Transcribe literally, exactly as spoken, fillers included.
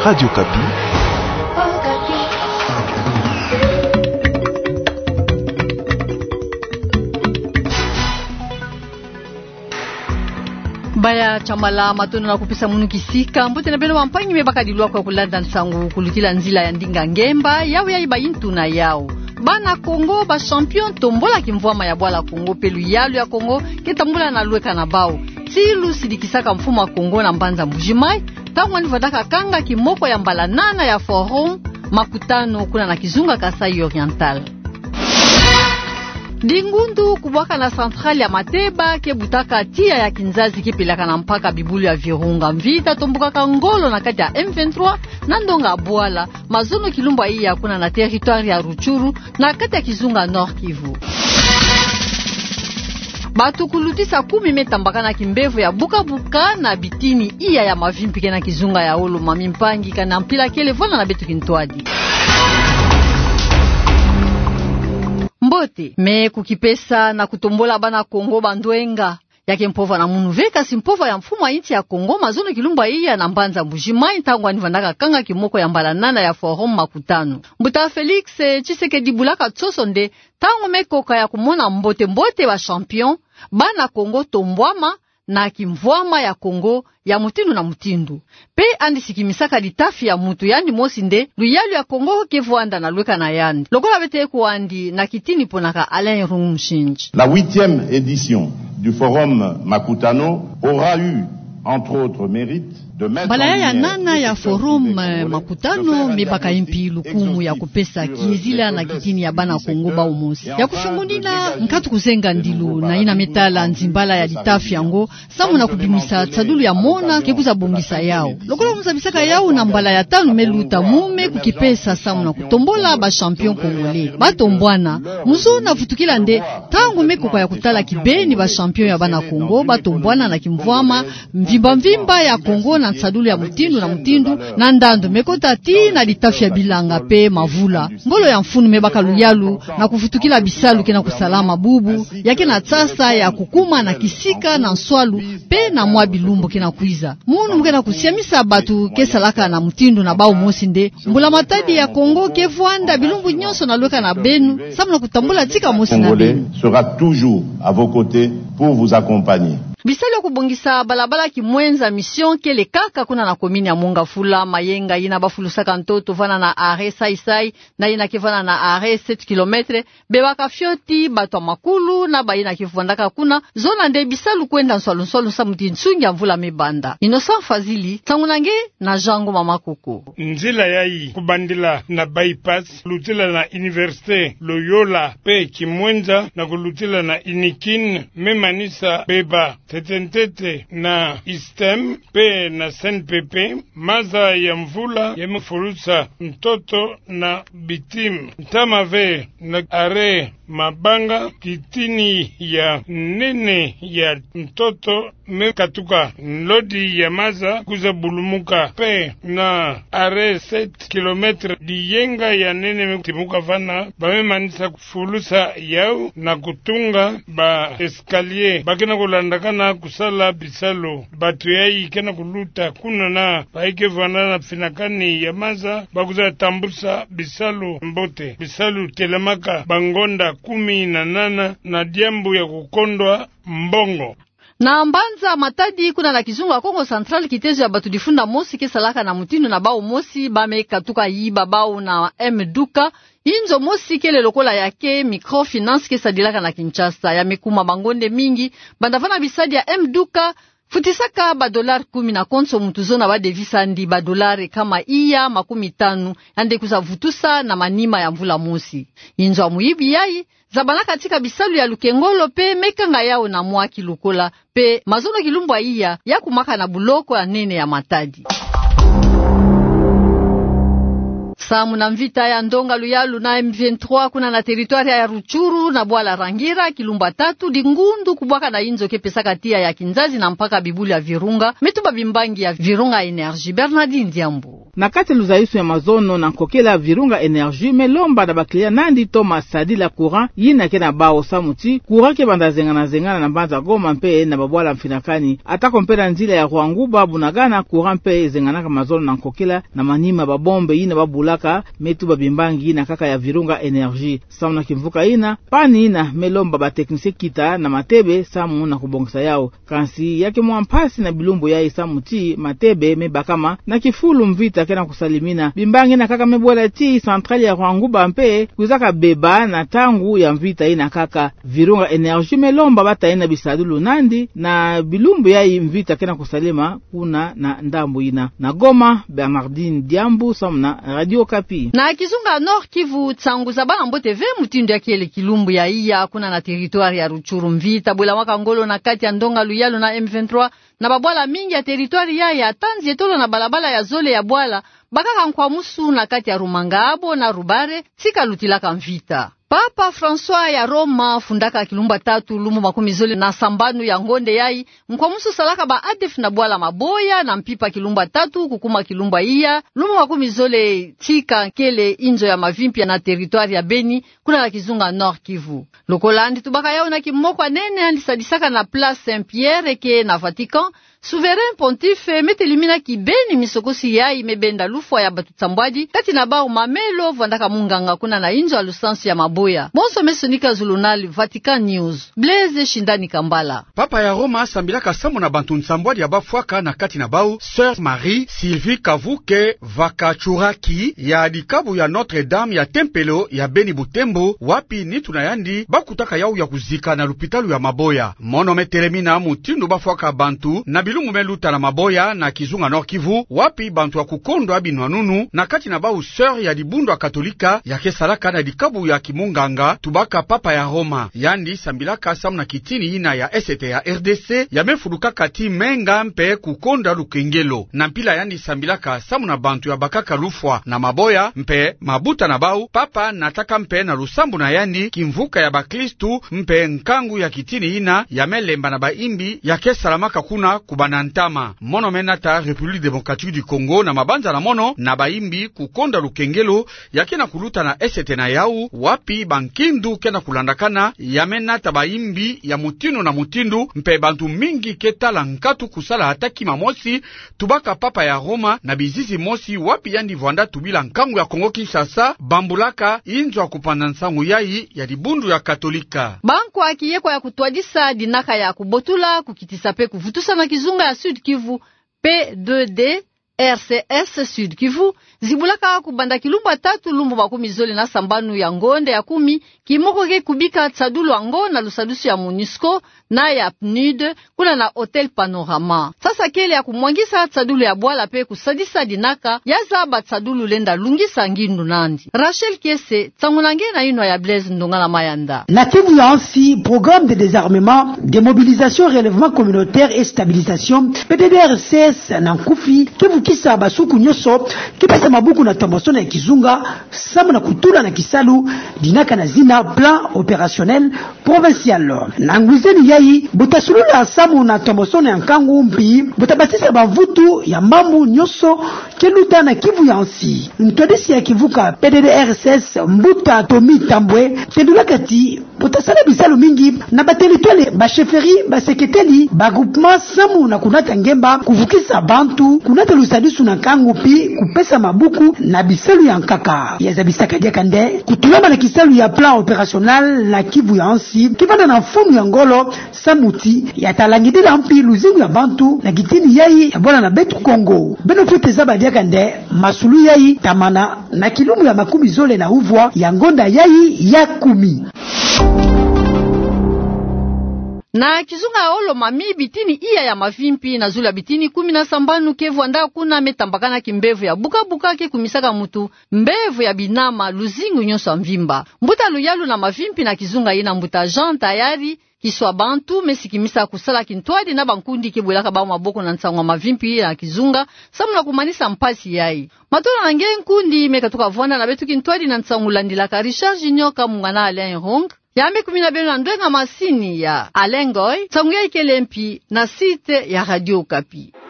Radio Kapi. Baya chamala matono na kupisa munu kisika mbote na beno wampanyi mebaka dilua kwa kulanda nsangu kulutila nzila ya ndinga ngemba yawe ya iba intu na yao. Bana Kongo ba champion tombola kimvwama ya bwala Kongo pelu yalu ya Kongo ketambula na lueka na bao. Tilu sidikisaka mfuma Kongo na mbanza mbujimai tangu nifadaka kanga kimoko ya mbala nana ya forum makutano kuna na kizunga Kasai Oriental. Dingundu kubwaka na centrale ya Mateba kebutaka tia ya kinzazi kipilaka na mpaka bibulu ya Virunga mvita tombukaka ngolo na kati ya M vingt-trois na ndonga Bwala mazono kilumba hii ya kuna na territoire ya Ruchuru na kati ya kizunga Nord Kivu. Batu kulutisa kumi metambaka na kimbevu ya buka buka na bitini iya ya mavimpike na kizunga ya olo mamimpangi kana mpila kele vona na betu kintwadi. Mbote me kukipesa na kutombola bana Kongo bandwenga yake mpova na munu veka simpova ya mfumo wa inti ya Kongo mazono kilumba iya na mbanza mbujimai tangu anivandaka kanga kimoko ya mbala nana ya forum makutano. Mbuta Felix Tshisekedi bulaka tsosonde tangu mekoka ya kumona mbote mbote wa champion bana Kongo tombwama na kimvwama ya Kongo ya mutindu na mutindu. Pe andi sikimisaka litafi ya mutu yani mosinde luyalu ya Kongo kevwanda na lweka na yandi. Lokola bete kuandi na kitini ponaka Alain Rumshinji. La huitième édition du Forum Makutano aura eu entre autres mérites Balaya ya nana ya forum makutano mebaka impi lukumu ya kupesa kiezila na kitini ya bana Kongo ba umosi. Ya kushungundina nkatu kuzenga ndilu na ina metala nzimbala ya litafi yango samu na kubimisa tsadulu ya mona kekuza bongisa yao. Lokola muzabisaka yao na mbala ya tanu meluta mume kukipesa samu na kutombola ba champion kongole. Batombwana muzo na futukila nde tangu mekuka ya kutala kibeni ba champion ya bana Kongo batombwana na kimvwama mvimba mvimba ya Kongo na sadulu ya mutindu na mutindu na ndando mekota ti na litafia bilanga pe mavula ngolo ya mfunu mebaka luyalu na kufutukila bisalu kena kusalama bubu yake na tsasa ya kukuma na kisika na nswalu pe na mwa bilumbu kena kuiza munu mkena kusiamisa batu kesalaka na mutindu na bao mosinde mbula matadi ya Kongo kevwanda bilumbu nyonso na lweka na benu samu na kutambula tika mosi na benu sera toujours à vos côtés pour vous accompagner. Bisali ya kubongisa balabala kimwenza mission kele kaka kuna na komini ya Mongafula Mayenga ina bafulusaka ntoto vana na are sai sai na ina kivana na are sept kilomètres bebaka fioti batwa makulu na baina kivandaka kuna zona nde bisalu kwenda nswalu nswalu samuti nsungi ya mvula mebanda Innocent Fazili tangunange na Jango Mama Koko nzila yai kubandila na bypass lutila na Université Loyola pe kimwenza na kulutila na Inikin memanisa beba tetentete na istem pe na S N P P maza ya mvula ya mfurusa mtoto na bitim tamave na are mabanga kitini ya nene ya mtoto mekatuka lodi ya maza kuza bulumuka pe na are sept kilomètres di yenga ya nene metimuka vana bame manisa kufulusa yao na kutunga ba escalier bakena kulandaka na kusala bisalo batu yai kena kuluta kuna na baike vana na finakani ya maza bakuza tambusa bisalo mbote bisalo telemaka bangonda kumi na nana na diambu ya kukondwa mbongo na mbanza matadi kuna na kizungu Kongo Central kitezo ya batu difunda mosi kesalaka na mutindo na bao mosi bame katuka yiba bao na M duka inzo mosi kele lokola yake microfinance kesadilaka na Kinshasa ya mekuma bangonde mingi bandavana bisadi ya M duka futisaka ba dolar kumi na konso mutuzona ba devisa ndi ba dolari kama iya makumi tanu ande kusavutusa na manima ya mvula mosi inzo amuibi yai zabana katika bisalu ya lukengolo pe mekanga yao na mwaki lukola pe mazono kilumbwa iya ya kumaka na buloko ya nene ya matadi. Samu na mvita ya ndonga luyalu na M vingt-trois kuna na teritoria ya Ruchuru na Bwala Rangira kilumba tatu dingundu kubwaka na inzo kepesaka tia ya kinzazi na mpaka bibuli ya Virunga metuba bimbangi ya Virunga Energy. Bernardine Diambo na kati luzaisu ya mazono na kokela Virunga Energie melomba na baklia nandi Thomas Sadi la courant yina kena bao samuti courant ke banda zengana zengana na banza Goma mpe na babwala mfinakani atako mpela nzila ya Rwanguba bunagana courant mpe zengana kama mazono na kokela na manima babombe yina babulaka metu babimbangi yina kaka ya Virunga Energie samuna kimvuka yina pani yina melomba ba teknisie kita na matebe samu na kubongisa yao kansi yake mwampasi na bilumbu ya isamuti matebe mebakama na kifulu mvita kena kusalimina bimbangi na kaka mebwala ti centrali ya Rwanguba mpe kuzaka beba na tangu ya mvita ina kaka Virunga Energie melomba bata ina bisadulu nandi na bilumbu ya mvita kena kusalima kuna na ndambu ina na Goma Bernardine Diambu samna Radio Kapi. Na Kizunga Nord Kivu tsangu za bana mbote ve mutindo ya kiele kilumbu ya iya kuna na territoire ya Ruchuru mvita bula waka ngolo na kati ya Ndonga Luyalo na M vingt-trois na babwala mingi ya territoire ya ya Tanzi etolo na balabala ya Zole ya bwala bakaka nkwa musu na kati ya Rumangabo na Rubare sika lutilaka mvita. Papa François ya Roma fundaka kilumba tatu lumu makumi zole na sambanu ya ngonde yai mkwamusu salaka ba adef na bwala maboya na mpipa kilumba tatu kukuma kilumba iya lumu makumi zole tika kele inzo ya mavimpi na territoire ya Beni kuna la Kizunga Nord Kivu. Lokolandi tubaka yao na kimokwa nene andisadisaka na Place Saint-Pierre ke na Vatican Souverain pontife metelimina ki Beni misokosi yai mebenda lufwa ya batutambwaji kati na bao mamelo vandaka munganga kuna na inzo alusansi ya maboya. Bonso mesonika zulunali Vatican News. Blaise Shindani Kambala. Papa ya Roma sambilaka samu na bantu nsambwaji ya bafuaka na kati na bao Sœur Marie Sylvie Kavuke Vakachuraki ya dikabu ya Notre Dame ya Tempelo ya Beni Butembo wapi ni tunayandi bakutaka yau ya kuzika na lupitalu ya maboya. Mono metelemina mutindu bafuaka bantu na bilungu meluta na maboya na Kizunga Nord Kivu wapi bantu wa kukondo abinwanunu na kati na bao Sœur ya dibundo wa Katolika ya kesalaka na dikabu ya kimunganga tubaka Papa ya Roma yandi sambilaka samu na kitini ina ya S T ya R D C ya mefuduka kati menga mpe kukonda lukengelo na mpila yandi sambilaka samu na bantu ya bakaka lufwa na maboya mpe mabuta na bau Papa nataka mpe na lusambu na yandi kimvuka ya bakristu mpe nkangu ya kitini ina ya melemba na baimbi ya kesalamaka kuna kubanantama mono menata République démocratique du Congo na mabanza na mono na baimbi kukonda lukengelo ya kena kuluta na S T na yau wapi bankindu kena kulandakana ya menata baimbi ya mutino na mutindu mpe bantu mingi ketala nkatu kusala hataki mamosi tubaka Papa ya Roma na bizizi mosi wapi yandi vwanda tubila nkangu ya Kongo Kinshasa bambulaka inzo kupanda nsangu yai ya dibundu ya Katolika. Banko akiyekwa ya kutwadisa dinaka ya kubotula kukitisa pe kuvutusa na Kizunga ya Sud Kivu P deux D R C S Sud Kivu zibulaka kubanda kilumba tatu lumbu makumi zole na sambanu ya ngonde ya kumi kimoko ke kubika tsadulu ango na lusadusu ya MONUSCO na ya P N U D kuna na Hotel Panorama. Sasa kele ya kumwangisa tsadulu ya bwala pe kusadisa dinaka yaza ba tsadulu lenda lungisa ngindu nandi. Rachel Kiese tsangunange na ino ya Blaise Ndongala Mayanda. Na Kivu ya Ansi, programme de désarmement, démobilisation, relèvement communautaire et stabilisation P D D R C S na Nkufi Kivu kisa basuku nyoso kipesa mabuku na tamboso na Kizunga samu na kutula na Kisalu dinaka na zina plan opérationnel provincial na nguzeni yai butasulula samu na tamboso na Nkangu mpi butabatisa bavutu ya mambu nyoso keluta na Kivu ya Ansi ntodisi ya kivuka P D D R C S mbuta Tomi Tambwe tendula kati butasala bisalu mingi na batelitwale ba chefferie ba seketeli ba groupement samu na kunata ngemba kuvukisa bantu kunata lusadisu na Nkangu pi kupesa mabuku na bisalu ya nkaka yaza bisaka dia kande kutulama na Kisalu ya plan opérationnel na Kivu ya Ansi kivanda na fumu ya ngolo samuti ya talangidila mpi luzingu ya bantu na gitini yai ya bwana na betu Kongo beno fete zaba dia kande masulu yai tamana na kilumu ya makumi zole na uvwa ya ngonda yai ya kumi. Na Kizunga olo mami bitini iya ya mavimpi na zula bitini kumi na sambanu kevu anda kuna metambakana kimbevu ya buka buka ke kumisaka mutu mbevu ya binama luzingu nyonso mvimba mbuta luyalu na mavimpi na Kizunga ina mbuta Jean tayari kiswa bantu mesikimisa kusala kintwadi na bankundi kibwelaka bao maboko na nsangwa mavimpi na Kizunga samu na kumanisa mpasi yai matona nange nkundi mekatoka vwanda na betu kintwadi na nsangulandilaka Richard Junior kamungana Alain Hong yame kumina beno na ndwenga masini ya Alengoy tsangu ya ikelempi na site ya Radio Kapi.